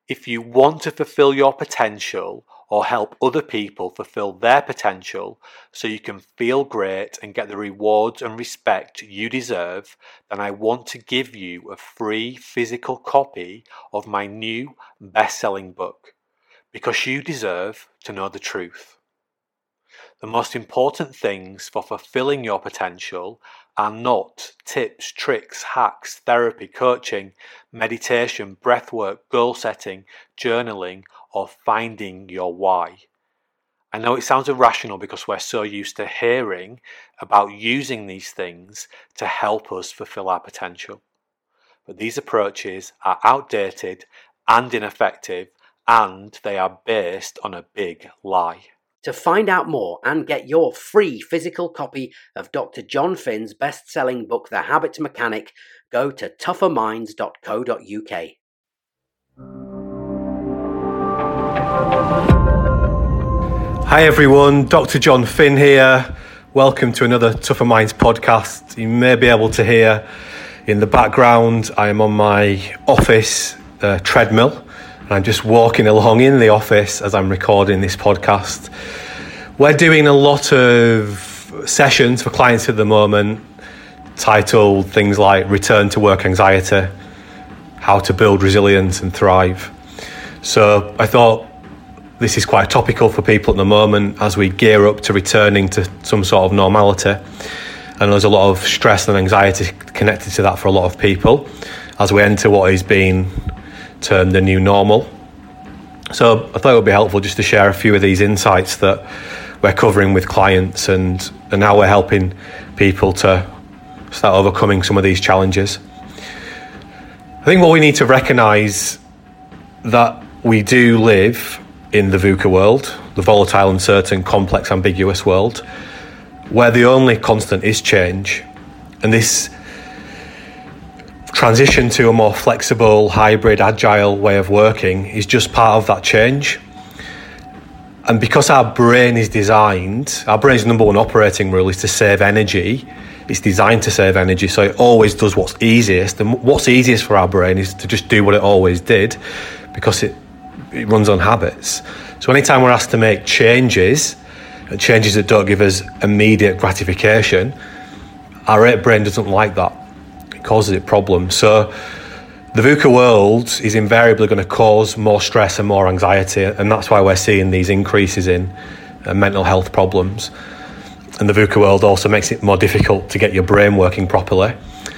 If you want to fulfill your potential or help other people fulfill their potential so you can feel great and get the rewards and respect you deserve, then I want to give you a free physical copy of my new best-selling book, Because You Deserve to Know the Truth. The most important things for fulfilling your potential are not tips, tricks, hacks, therapy, coaching, meditation, breathwork, goal setting, journaling, or finding your why. I know it sounds irrational because we're so used to hearing about using these things to help us fulfill our potential. But these approaches are outdated and ineffective, and they are based on a big lie. To find out more and get your free physical copy of Dr. John Finn's best-selling book, The Habit Mechanic, go to tougherminds.co.uk. Hi everyone, Dr. John Finn here. Welcome to another Tougher Minds podcast. You may be able to hear in the background, I am on my office treadmill. I'm just walking along in the office as I'm recording this podcast. We're doing a lot of sessions for clients at the moment, titled things like Return to Work Anxiety, How to Build Resilience and Thrive. So I thought this is quite topical for people at the moment as we gear up to returning to some sort of normality. And there's a lot of stress and anxiety connected to that for a lot of people as we enter what is being termed the new normal. So I thought it would be helpful just to share a few of these insights that we're covering with clients and how we're helping people to start overcoming some of these challenges. I think what we need to recognise that we do live in the VUCA world, the volatile, uncertain, complex, ambiguous world, where the only constant is change. And this transition to a more flexible, hybrid, agile way of working is just part of that change. And because our brain is designed, our brain's number one operating rule is to save energy. It's designed to save energy, so it always does what's easiest. And what's easiest for our brain is to just do what it always did, because it runs on habits. So anytime we're asked to make changes, and changes that don't give us immediate gratification, our brain doesn't like that. It causes it problems. So the VUCA world is invariably going to cause more stress and more anxiety, and that's why we're seeing these increases in mental health problems. And the VUCA world also makes it more difficult to get your brain working properly,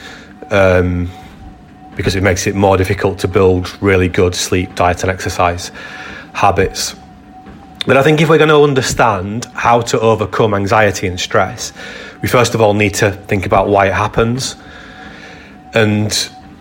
because it makes it more difficult to build really good sleep, diet and exercise habits. But I think if we're going to understand how to overcome anxiety and stress, we first of all need to think about why it happens. And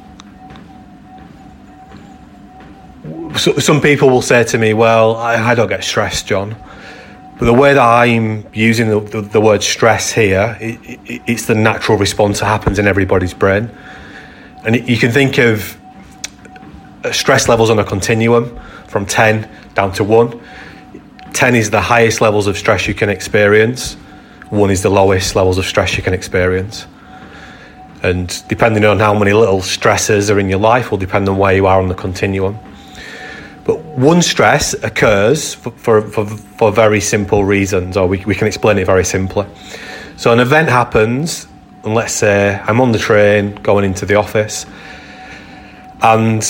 so, some people will say to me, well, I don't get stressed, John. But the way that I'm using the word stress here, it's the natural response that happens in everybody's brain. And you can think of stress levels on a continuum from 10 down to 1. 10 is the highest levels of stress you can experience. 1 is the lowest levels of stress you can experience. And depending on how many little stresses are in your life will depend on where you are on the continuum. But one stress occurs for very simple reasons, or we can explain it very simply. So an event happens, and let's say I'm on the train going into the office, and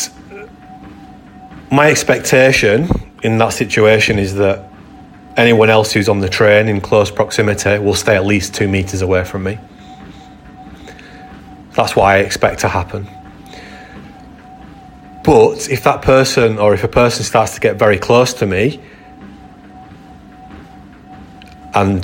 my expectation in that situation is that anyone else who's on the train in close proximity will stay at least 2 meters away from me. That's what I expect to happen. But if that person, or if a person starts to get very close to me, and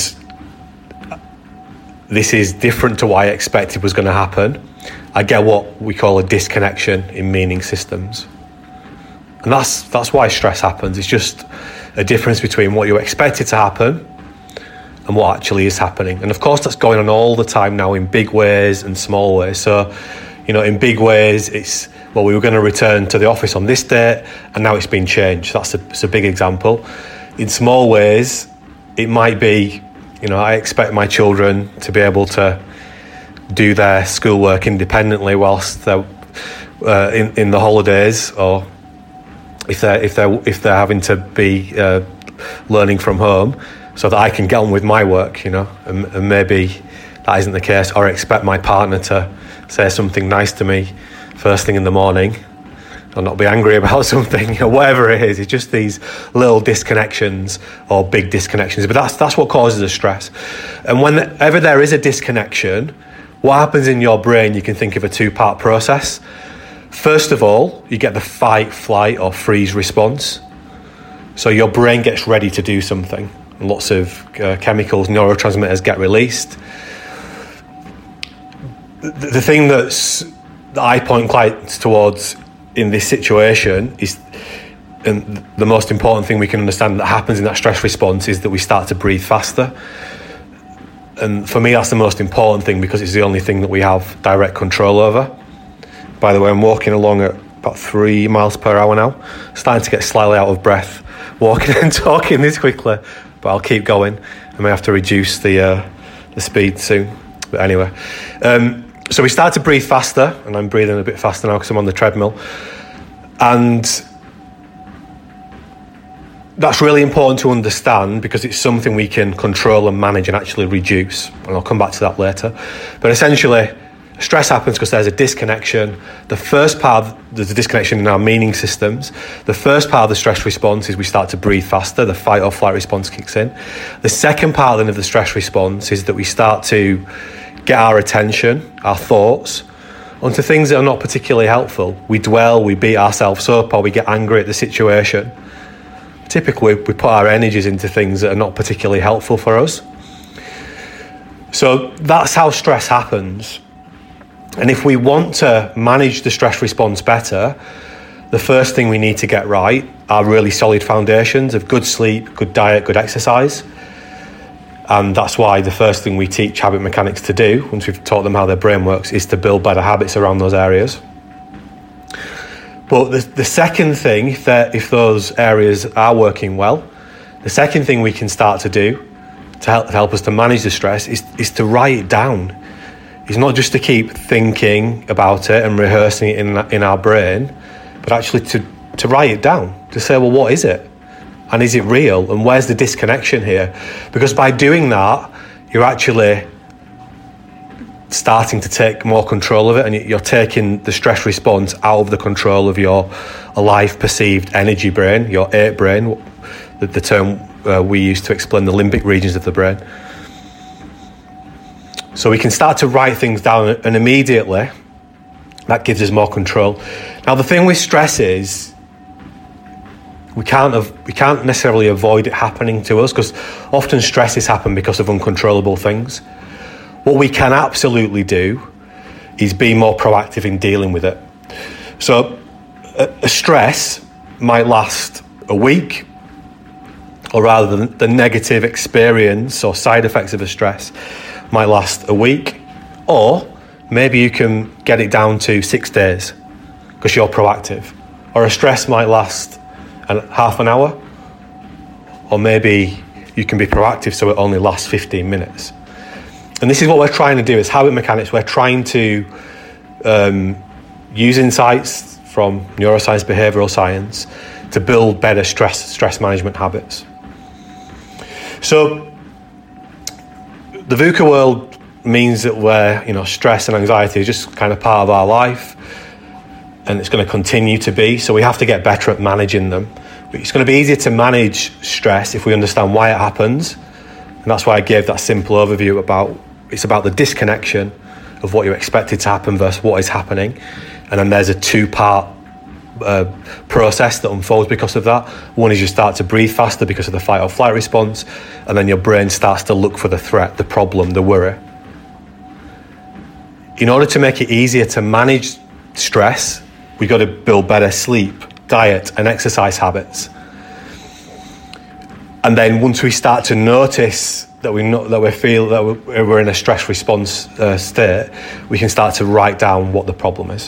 this is different to what I expected was going to happen, I get what we call a disconnection in meaning systems. And that's why stress happens. It's just a difference between what you expected to happen and what actually is happening. And of course that's going on all the time now in big ways and small ways. So, in big ways it's, well, we were going to return to the office on this date and now it's been changed. That's a big example. In small ways, it might be, I expect my children to be able to do their schoolwork independently whilst they're in the holidays, or if they're having to be learning from home, so that I can get on with my work, and maybe that isn't the case, or I expect my partner to say something nice to me first thing in the morning, or not be angry about something, whatever it is. It's just these little disconnections or big disconnections, but that's what causes the stress. And whenever there is a disconnection, what happens in your brain, you can think of a two-part process. First of all, you get the fight, flight, or freeze response. So your brain gets ready to do something. Lots of chemicals, neurotransmitters get released. The thing that I point clients towards in this situation is, and the most important thing we can understand that happens in that stress response, is that we start to breathe faster. And for me, that's the most important thing, because it's the only thing that we have direct control over. By the way, I'm walking along at about 3 miles per hour now, starting to get slightly out of breath walking and talking this quickly, but I'll keep going. I may have to reduce the speed soon, but anyway. So we start to breathe faster, and I'm breathing a bit faster now because I'm on the treadmill, and that's really important to understand, because it's something we can control and manage and actually reduce, and I'll come back to that later. But essentially, stress happens because there's a disconnection. The first part, there's a disconnection in our meaning systems. The first part of the stress response is we start to breathe faster. The fight or flight response kicks in. The second part then of the stress response is that we start to get our attention, our thoughts, onto things that are not particularly helpful. We dwell, we beat ourselves up, or we get angry at the situation. Typically, we put our energies into things that are not particularly helpful for us. So that's how stress happens. And if we want to manage the stress response better, the first thing we need to get right are really solid foundations of good sleep, good diet, good exercise. And that's why the first thing we teach habit mechanics to do, once we've taught them how their brain works, is to build better habits around those areas. But the second thing, if those areas are working well, the second thing we can start to do to help us to manage the stress is to write it down. It's not just to keep thinking about it and rehearsing it in our brain, but actually to write it down, to say, well, what is it? And is it real? And where's the disconnection here? Because by doing that, you're actually starting to take more control of it, and you're taking the stress response out of the control of your alive perceived energy brain, your 8 brain, the term we use to explain the limbic regions of the brain. So we can start to write things down, and immediately that gives us more control. Now, the thing with stress is we can't necessarily avoid it happening to us, because often stresses happen because of uncontrollable things. What we can absolutely do is be more proactive in dealing with it. So a stress might last a week, or rather the negative experience or side effects of a stress might last a week, or maybe you can get it down to 6 days because you're proactive. Or a stress might last half an hour, or maybe you can be proactive so it only lasts 15 minutes. And this is what we're trying to do as habit mechanics. We're trying to use insights from neuroscience, behavioural science, to build better stress management habits. So the VUCA world means that stress and anxiety is just kind of part of our life, and it's going to continue to be. So we have to get better at managing them. It's going to be easier to manage stress if we understand why it happens. And that's why I gave that simple overview it's about the disconnection of what you expected to happen versus what is happening. And then there's a 2-part process that unfolds because of that. One is you start to breathe faster because of the fight or flight response, and then your brain starts to look for the threat, the problem, the worry. In order to make it easier to manage stress, we've got to build better sleep, diet, and exercise habits. And then once we start to notice that we feel that we're in a stress response state, we can start to write down what the problem is.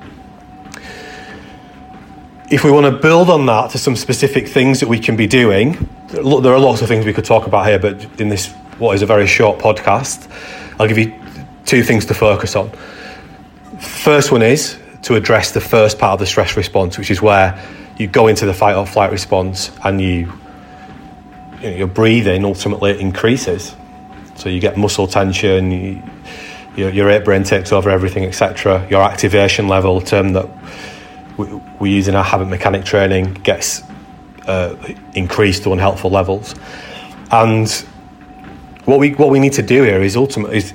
If we want to build on that to some specific things that we can be doing, there are lots of things we could talk about here, but in this, what is a very short podcast, I'll give you 2 things to focus on. First one is to address the first part of the stress response, which is where you go into the fight or flight response, and your breathing ultimately increases. So you get muscle tension, your ape brain takes over everything, etc. Your activation level, a term that we use in our habit mechanic training, gets increased to unhelpful levels. And what we need to do here is ultimately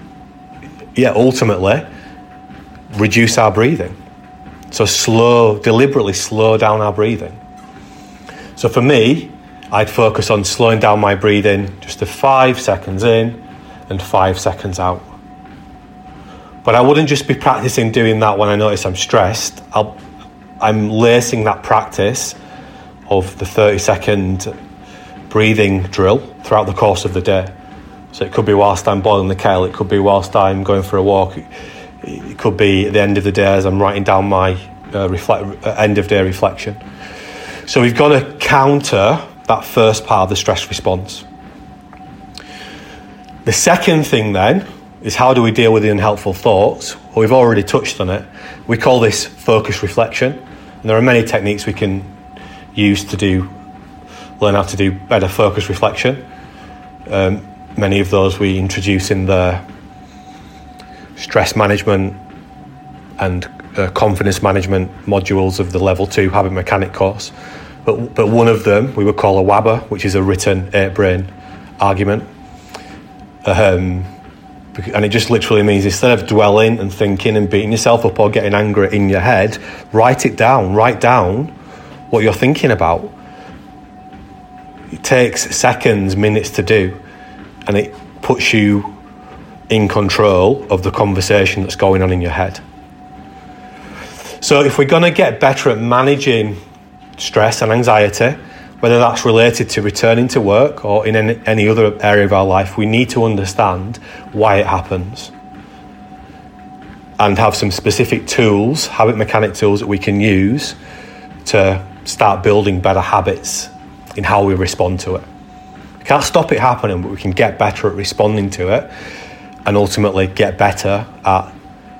reduce our breathing. So deliberately slow down our breathing. So for me, I'd focus on slowing down my breathing just to 5 seconds in and 5 seconds out. But I wouldn't just be practicing doing that when I notice I'm stressed. I'm lacing that practice of the 30-second breathing drill throughout the course of the day. So it could be whilst I'm boiling the kettle, it could be whilst I'm going for a walk, it could be at the end of the day as I'm writing down my end of day reflection. So we've got to counter that first part of the stress response. The second thing then is, how do we deal with the unhelpful thoughts? Well, we've already touched on it. We call this focus reflection. And there are many techniques we can use to learn how to do better focus reflection. Many of those we introduce in the stress management and confidence management modules of the level 2 habit mechanic course. But one of them we would call a WABA, which is a written ape-brain argument. And it just literally means, instead of dwelling and thinking and beating yourself up or getting angry in your head, write it down. Write down what you're thinking about. It takes seconds, minutes to do, and it puts you in control of the conversation that's going on in your head. So if we're going to get better at managing stress and anxiety, whether that's related to returning to work or in any other area of our life, we need to understand why it happens and have some specific tools, habit mechanic tools, that we can use to start building better habits in how we respond to it. We can't stop it happening, but we can get better at responding to it and ultimately get better at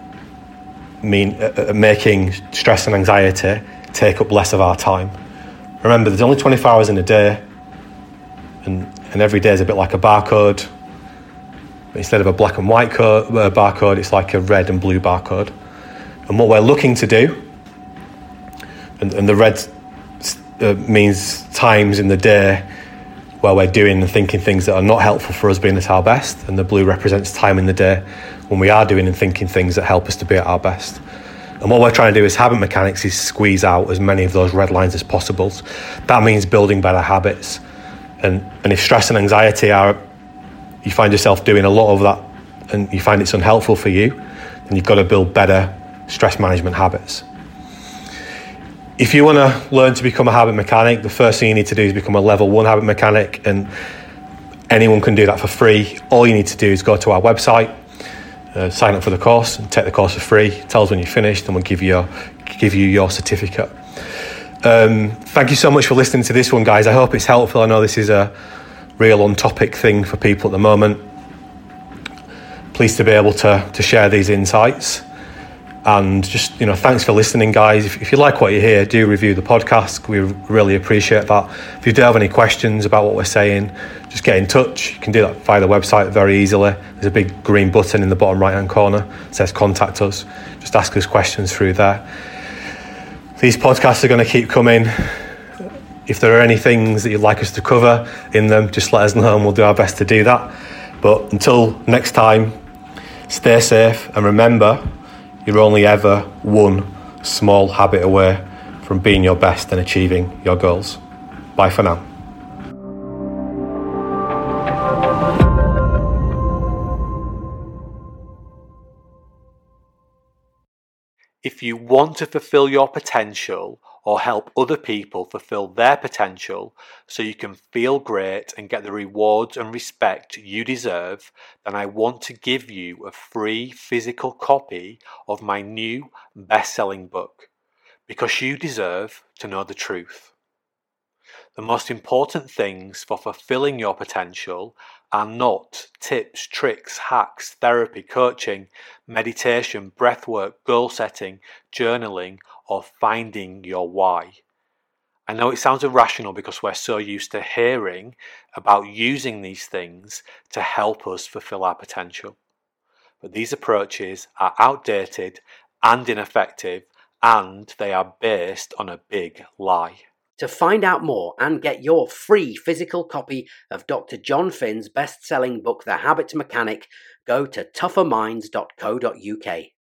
making stress and anxiety take up less of our time. Remember, there's only 24 hours in a day, and every day is a bit like a barcode. Instead of a black and white barcode, it's like a red and blue barcode. And what we're looking to do, and the red means times in the day where we're doing and thinking things that are not helpful for us being at our best, and the blue represents time in the day when we are doing and thinking things that help us to be at our best. And what we're trying to do as habit mechanics is squeeze out as many of those red lines as possible. That means building better habits. And if stress and anxiety you find yourself doing a lot of that and you find it's unhelpful for you, then you've got to build better stress management habits. If you want to learn to become a habit mechanic, the first thing you need to do is become a level 1 habit mechanic, and anyone can do that for free. All you need to do is go to our website, sign up for the course and take the course for free. Tell us when you're finished and we'll give you your certificate. Thank you so much for listening to this one, guys. I hope it's helpful. I know this is a real on-topic thing for people at the moment. Pleased to be able to share these insights. And just, thanks for listening, guys. If you like what you hear, do review the podcast. We really appreciate that. If you do have any questions about what we're saying, just get in touch. You can do that via the website very easily. There's a big green button in the bottom right-hand corner that says contact us. Just ask us questions through there. These podcasts are going to keep coming. If there are any things that you'd like us to cover in them, just let us know and we'll do our best to do that. But until next time, stay safe and remember, you're only ever one small habit away from being your best and achieving your goals. Bye for now. If you want to fulfill your potential or help other people fulfill their potential so you can feel great and get the rewards and respect you deserve, then I want to give you a free physical copy of my new best-selling book, Because You Deserve to Know the Truth. The most important things for fulfilling your potential are not tips, tricks, hacks, therapy, coaching, meditation, breathwork, goal setting, journaling, or finding your why. I know it sounds irrational because we're so used to hearing about using these things to help us fulfill our potential. But these approaches are outdated and ineffective, and they are based on a big lie. To find out more and get your free physical copy of Dr. John Finn's best-selling book, The Habit Mechanic, go to tougherminds.co.uk.